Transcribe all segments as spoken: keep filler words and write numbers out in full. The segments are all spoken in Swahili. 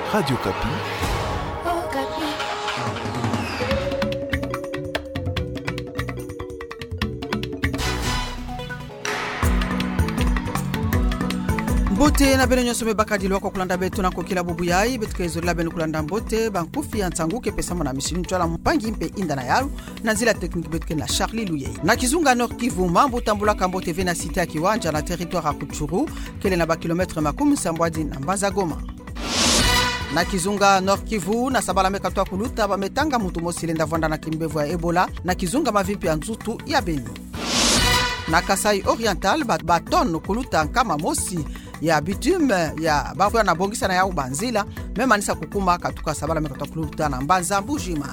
Radio Kapi. Oh, Kapi. Mbote na beno nyonso mebakadi lwako kulanda betu na kokila bubu yai betu kezo la beno kulanda mbote bankufi antsanguke pesa mona misini twala mpangi mpe inda na yalu na zila tekniki betu na Charlie Luyei na Kizunga Nord Kivu mambo tambula kambo T V na site ya Kiwanja na territoire ya Kuchuru kele na ba kilometre makumi sambwadi na Mbanza Goma na Kizunga Nord Kivu na sabala mekatwa kuluta bametanga mutu mosilenda vanda na kimbevu ya Ebola na Kizunga mavimpi ya nzutu ya Beni na Kasai Oriental baton kuluta kama mosi ya bitume ya bafwa na bongisa na ya ubanzila memanisa kukuma katuka sabala mekatwa kuluta na Mbanza Mbujima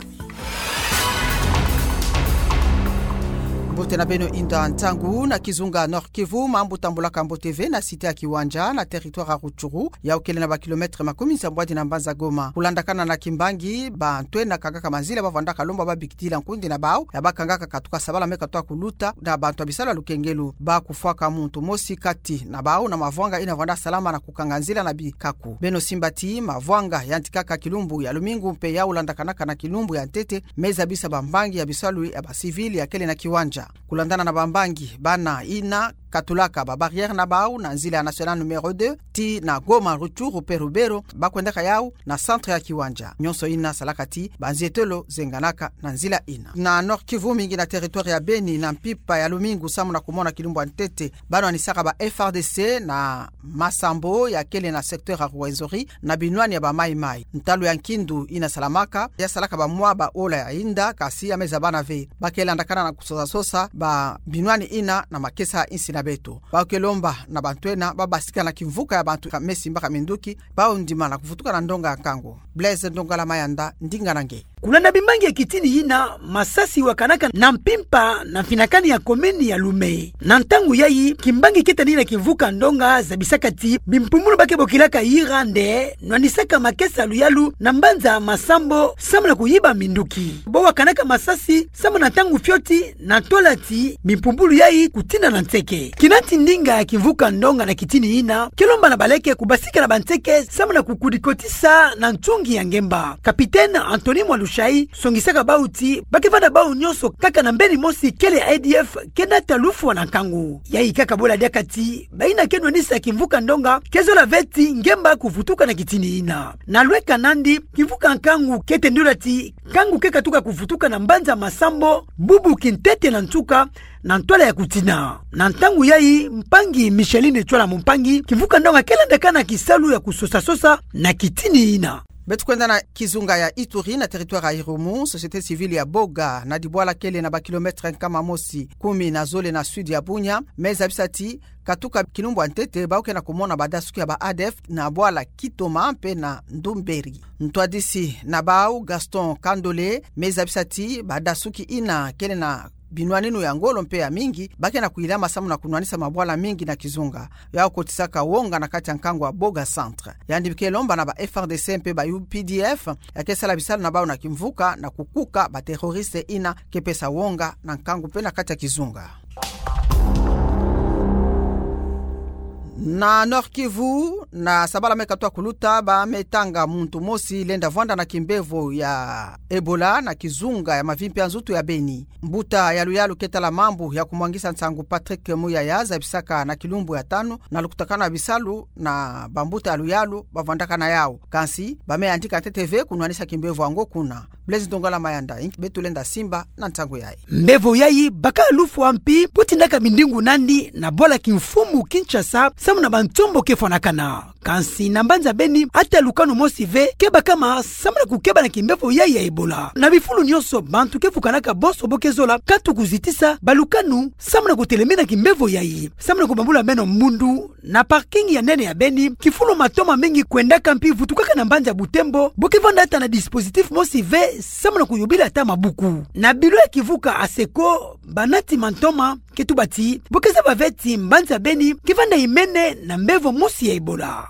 Bote na beno inda ntangu na Kizunga Nord Kivu mambo tambula kambo T V na site ya Kiwanja na territoire ya Ruchuru ya ukele na ba kilometre makumi sambwadi na Mbanza Goma kulandakana na Kimbangi ba ntwe na kangaka manzila bavanda kalomba ba bikitila nkundi na bao ya bakangaka katuka sabala meka toa kuluta na bantu abisala lukengelu ba kufaka muntu mosi kati na bao na mavwanga ina vanda salama na kukanganzila na bikaku beno simbati mavwanga yantikaka kilumbu ya lumingu mpe ya ulandakanaka na kilumbu ya ntete meza bisa bambangi ya bisalu ya basivili ya kele na Kiwanja kulandana na bambangi bana ina katulaka ba barrière na bao na nzila national numéro deux ti na Goma Ruchuru Perubero bakwendeka yao na centre ya Kiwanja nyonso ina salakati banzietelo zenganaka na nzila ina na Nord Kivu mingi na territoire ya Beni na mpipa ya lumingu samu na kumona kilumbu antete bano anisaka ba F R D C na Masambo ya kele na secteur ya Rwenzori na binwani ya ba Mai Mai ntalo ya Nkindu ina salamaka ya salaka ba mwaba ola ya inda kasi ya meza bana ve bakela ndakana na kusosa sosa ba binwani ina na makesa insi na beto bakelomba na bantwena babasika na kimvuka ya bantu kamesi mbaka minduki bao ndima na kufutuka na ndonga ya kango Blaise Ndongala Mayanda ndinga nange kulanda bimbangi ya kitini hina masasi wakanaka na mpimpa na finakani ya komeni ya Lume na ntangu yayi kimbangi kitani na kivuka ndonga za bisakati bimpumulu bake bokilaka yirande nwanisaka makesa luyalu na Mbanza Masambo samu na kuyiba minduki bo wakanaka masasi samu na tangu fyoti na tolati bimpumulu yayi kutina na nteke kinati ndinga ya kivuka ndonga na kitini hina kilomba na baleke kubasika na banteke samu na kukudikotisa na ntungi ya ngemba Kapitene Anthony Mwalushai songisaka bauti bakivanda bau nyonso kaka na mbeni mosi kele I D F kena talufu na kangu yayi kaka bola diakati baina kenwa nisa kivuka ndonga kezo la veti ngemba kufutuka na kitini ina na lweka nandi kivuka nkangu kete ndurati kangu keka tuka kufutuka na Mbanza Masambo bubu kintete na ntuka na ntwala ya kutina na ntangu yayi mpangi Micheline Chwala mpangi kivuka ndonga kele ndekana kisalu ya kusosa sosa na kitini ina betu kwenda na Kizunga ya Ituri na territoire ya Irumu société civile ya Boga na dibwala kele na ba kilometre kama mosi kumi na zole na sud ya Bunya meza bisati katuka kilumbu antete bauke na kumona badasuki ya ba A D F na bwala Kitoma mpe na Ndumberi ntwadisi na bau Gaston Kandole meza bisati badasuki ina kele na binwaninu ya ngolo mpe ya mingi bake na kuilama samu na kunwanisa mabwala mingi na Kizunga yao kotisaka wonga na kati ya nkangu wa Boga centre yandibike lomba na ba F R D C mpe ba U P D F ya kesala bisala na bao na kimvuka na kukuka ba terroriste ina kepesa wonga na nkangu mpe na kati ya Kizunga na Nord Kivu na sabala mekatwa kuluta ba metanga muntu mosi lenda vanda na kimbevo ya Ebola na Kizunga ya mavimpi ya nzutu ya Beni mbuta ya luyalu ketala mambu ya kumwangisa nsangu Patrick Muyaya za bisaka na kilumbu ya tano na lukutakana bisalu na bambuta ya luyalu bavandaka na yao kansi bameandika T T V kunwanisha kimbevo wango kuna Blaise Ndongala Mayanda betu lenda Simba na ntangu yayi mbevo yayi baka lufu wampi puti ndaka mindingu nandi na bola kimfumu Kinshasa samu na bantombo kefonakana kansi na Mbanza Beni ata lukano mosi ve keba kama samu na kukeba na kimbevo yayi ya Ebola na bifulu nyonso bantu kefukanaka boso bokezola katu kuzitisa balukanu samu na kutelemena kimbevo yayi samu na kubambula meno mbundu na parking ya nene ya Beni kifulu matoma mingi kwenda kampi vutukaka na Mbanza Butembo bokevanda ata na dispositif mosi ve samu na kuyubila ata mabuku na bilo ya kivuka aseko banati mantoma ketubati bokeza baveti Mbanza Beni kivanda imene na mbevo mosi ya Ebola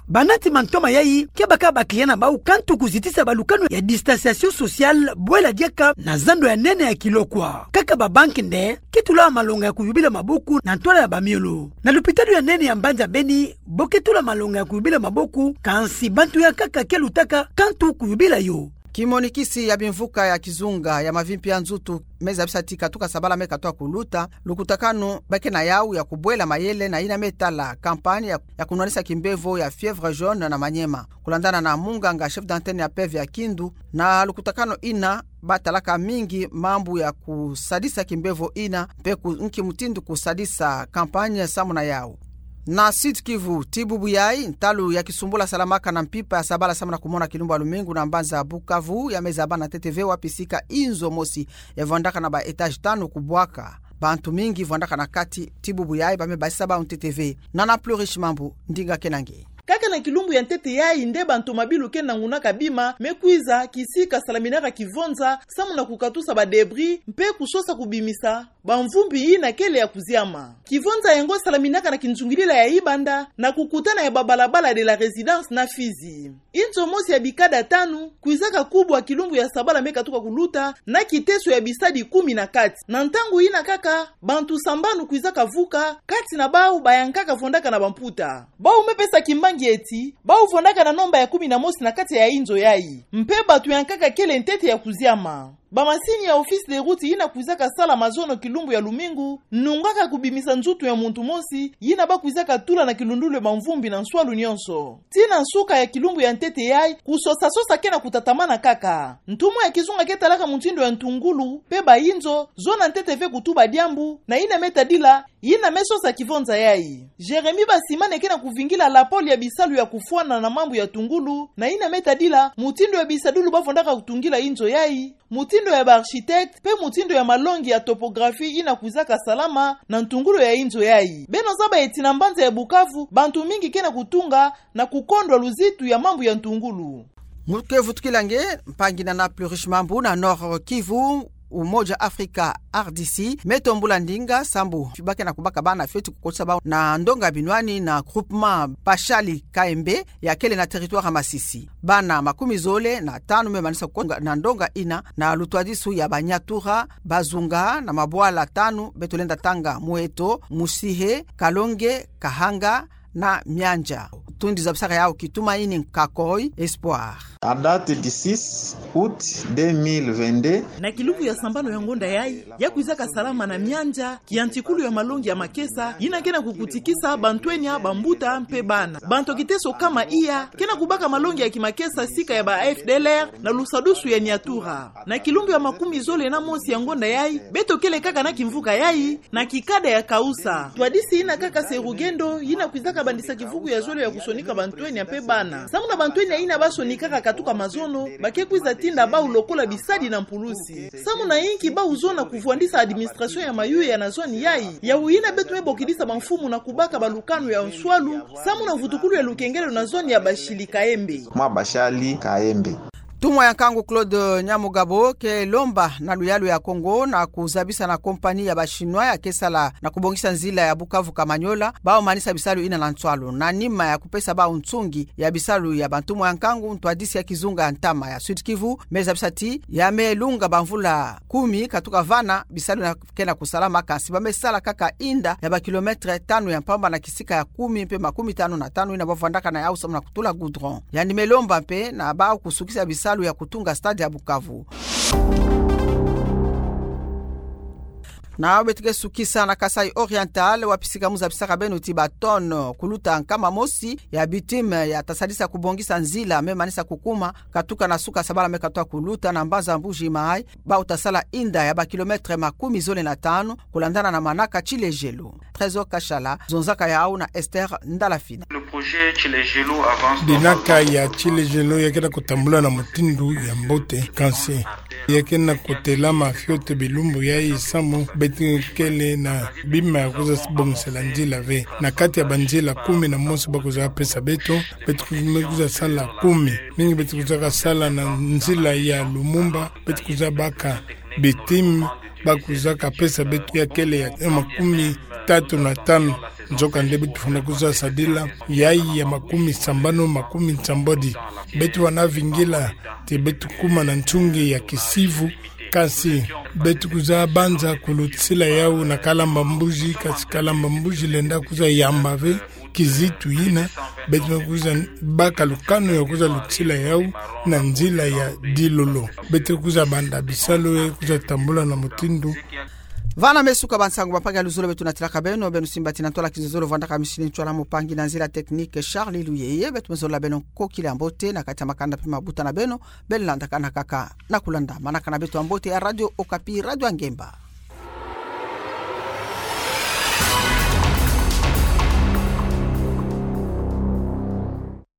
banati mantoma yayi ke baka bakliana bau kantu kuzitisa balukano ya distanciation sociale bwela diaka na zando ya nene ya kilokwa kaka babanki nde kitula malonga ya kuyubila maboku na ntola ya bamiolo na lupitalo ya nene ya Mbanja Beni boketula malonga ya kuyubila maboku kansi bantu ya kaka kelutaka kantu kuyubila yo kimonikisi ya bimvuka ya kizunga ya mavimpi ya nzutu meza bisati katuka sabala meka toa kuluta lukutakano bake na yau ya kubwela mayele na ina metala kampani ya, ya kunwanisa kimbevo ya fievre jaune na manyema kulandana na munganga chef d'antenne ya P E V ya Kindu na lukutakano ina batalaka mingi mambu ya kusadisa kimbevo ina peku nki mutindu kusadisa kampani ya samu na yau na Sud Kivu Tibubu yai ntalu ya kisumbula salamaka na mpipa ya sabala samana kumona kilumba lumingu na Mbanza Bukavu ya mezaba na T T V wapisika inzo mosi ya vandaka na ba etage tano kubwaka bantu mingi vandaka na kati Tibubu yai ba mebasa ba un T T V na na plurish mambu ndinga kenange kaka na kilumbu ya ntete yai nde bantu mabilu kena nguna kabima mekwiza kisika salaminaka kivonza samu na kukatusa ba debris mpe kusosa kubimisa bamvumbi ina kele ya kuziama kivonza yengo salaminaka na kinzungilila ya ibanda na kukutana ya babalabala de la residence na Fizi inzo mosi ya bikada tanu kuizaka kubwa kilumbu ya sabala meka tuka kuluta na kiteso ya bisadi kumi na kati na ntangu ina kaka bantu sambanu kuizaka vuka kati na bau bayankaka vondaka na bamputa bau mepesa kimbangi eti bau vondaka na nomba ya kumi na mosi na kati ya inzo yai mpe batu yankaka kele ntete ya kuziama bamasini ya office de route yina kuizaka sala mazono kilumbu ya lumingu nungaka kubimisa nzutu ya muntu mosi yina ba kuizaka tula na kilundule mamvumbi na nswalu nyonso tina nsuka ya kilumbu ya ntete yai kusosa sosa kena kutatamana kaka ntumu ya kizunga ketalaka muntindo ya ntungulu pe bayinzo zona ntete ve kutuba diambu na yina metadila yina mesosa kivonza yai Jeremy basimane kena kuvingila la poli ya bisalu ya kufuana na mambu ya tungulu na yina metadila mutindo ya bisadulu bavondaka kutungila inzo yai mutindo ya architect pe mutindo ya malongi ya topografi ina kuzaka salama na ntungulu ya inzo yai beno zaba etina Mbanza ya Bukavu bantu mingi kena kutunga na kukondwa luzitu ya mambu ya ntungulu Mukevu tukilange mpangina na plurish mambu na Nord Kivu Umoja Afrika R D C metombula ndinga sambu fibake na kubaka bana feti kukosa ba na ndonga binwani na groupement Pashali K M B ya kele na territoire Masisi bana makumi zole na tano memanisa kukonga na ndonga ina na lutwadisu ya Banyatura Bazunga na mabwala tano betolenda Tanga Mueto Musihe Kalonge Kahanga na Mianja tundi za bisaka yao Kitumaini Kakoi Espoir à date du six août deux mille vingt-deux na kilubu ya sambano ya ngonda yai ya kuizaka salama na Mianja kiantikulu ya malongi ya Makesa yina kena kukutikisa bantwenya bambuta mpe bana banto kiteso kama iya kena kubaka malongi ya Kimakesa sika ya ba F D L R na lusadusu ya Nyatura na kilumbu ya makumi zole na mosi ya ngonda yai beto kele kaka na kimvuka yai na kikada ya Kausa twadisi ina kaka Serugendo yina kuizaka bandisa kivuku ya zole ya kusonika bantwenya mpe bana samu na bantwenya ina basonika katuka mazono bakekwiza tinda ba ulokola bisadi na mpulusi samu na inki ba uzona kuvuandisa administration ya mayuye ya nazoni yai ya uina betu ebokidisa mfumu na kubaka balukanu ya nswalu samu na vutukulu ya lukengelo na zoni ya Bashili Kaembe mwa Bashali Kaembe Tumwa ya Kangu Claude Nyamugabo ke lomba na luyalu ya Kongo na kuzabisa na kompani ya bashinwa ya kesala na kubongisa nzila ya Bukavu Kamanyola bao manisa bisalu ina na nswalu na nima ya kupesa bao ntsungi ya bisalu ya Bantumwa ya Kangu ntwadisi ya kizunga ntama ya Sud Kivu meza bisati ya melunga bamvula kumi katuka vana bisalu na kena kusalama kansi bamesala kaka inda ya ba kilometre tano ya mpamba na kisika ya kumi mpe makumi tano na tano ina bavandaka na yao na kutula goudron yani melomba mpe na bao kusukisa bisalu ya kutunga stade ya Bukavu na wetike sukisa na Kasai Oriental wapisika muza bisaka benu tibaton kuluta nkama mosi ya bitime ya tasadisa kubongisa nzila memanisa kukuma katuka na suka sabala mekatoa kuluta na Mbanza Mbuji Mai ba utasala inda ya ba kilometre makumi zole na tano kulandana na manaka Chilejelo Trésor Kashala zonzaka ya au na Esther Ndalafina le projet Chilejelo avance binaka ya Chilejelo yakena kutambula na mutindu ya mbote kanse yakena kutela mafiote bilumbu ya isamu betikele na bima ya kuza bongisela njila ve na kati ya banjila kumi na mosi bakuza pesa beto betikuza sala kumi mingi betikuza sala na njila ya Lumumba betikuza baka bitim bakuza pesa beto ya kele ya makumi tatu na tano nzoka nde betu funa kuza sadila yai ya makumi sambano makumi sambodi betu wanavingila te betu kuma na nchungi ya kisivu kasi betu kuza banza kulutsila yau na kalamba mbuji kasi kalamba mbuji lenda kuza yambave kizitu ina betu kuza baka lukano ya kuza lutsila yau na nzila ya dilolo betu kuza banda bisalo kuza tambula na mutindu vana mesuka bansangu bapanga luzolo betu natilaka beno benu simbati na tola kizozolo vanda kamisini nchwala mupangi na nzila teknike Charlie Luyeye betu mezola beno kokile ambote na kati makanda pima buta na beno belanda kana kaka na kulanda manaka na betu ambote ya Radio Okapi Radio Angemba.